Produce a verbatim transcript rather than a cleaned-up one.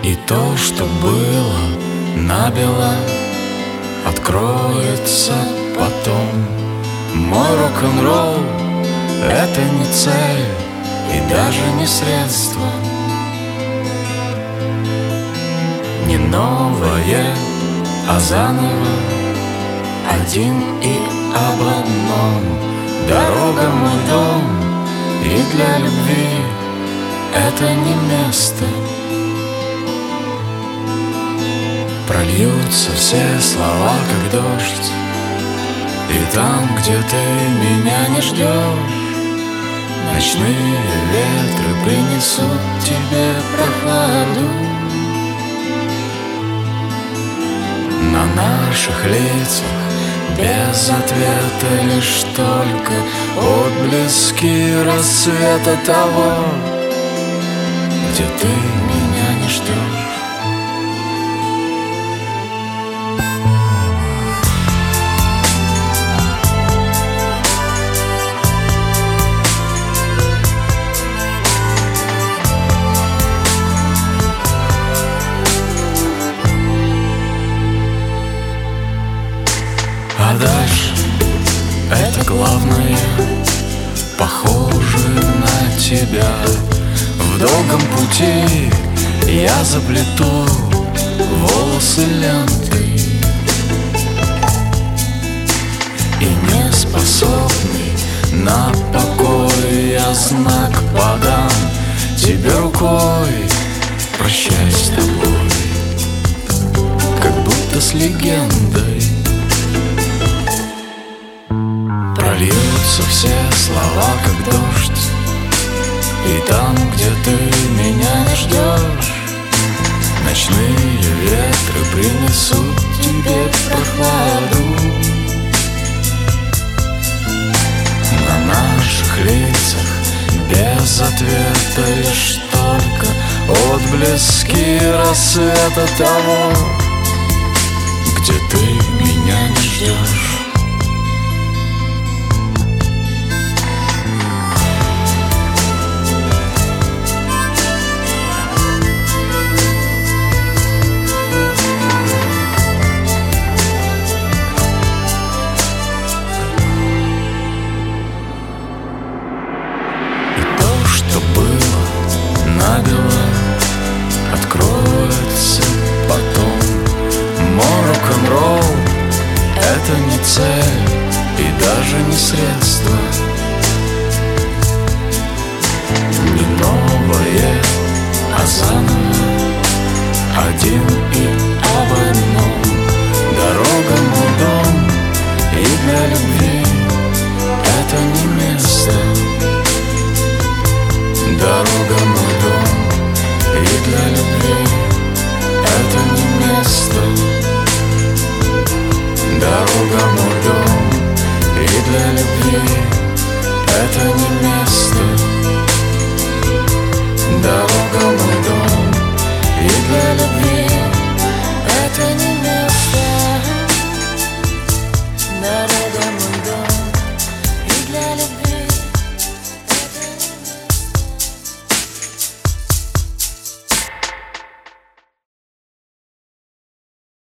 И то, что было набело, откроется потом. Мой рок-н-ролл — это не цель и даже не средство, не новое, а заново, один и об одном. Дорога — мой дом, и для любви это не место. Прольются все слова, как дождь, и там, где ты меня не ждешь, ночные ветры принесут тебе прохладу. На наших лицах без ответа лишь только отблески рассвета того, где ты меня не ждешь. А дальше это главное, похоже на тебя. В долгом пути я заплету волосы лентой, и не способный на покой я знак подам тебе рукой. Прощай с тобой, как будто с легендой. Прольются все слова, как дождь, и там, где ты меня не ждешь, ночные ветры принесут тебе прохладу. На наших лицах без ответа лишь только отблески рассвета того, где ты меня не ждешь. Набело откроется потом. Мой рок-н-ролл — это не цель и даже не средство, не новое, а заново, один и об одном. Дорога — мой дом, и для любви это не место. Дорога — мой дом, и для любви это не место. Дорога — мой дом, и для любви это не место. Дорога — мой дом, и для любви это не место.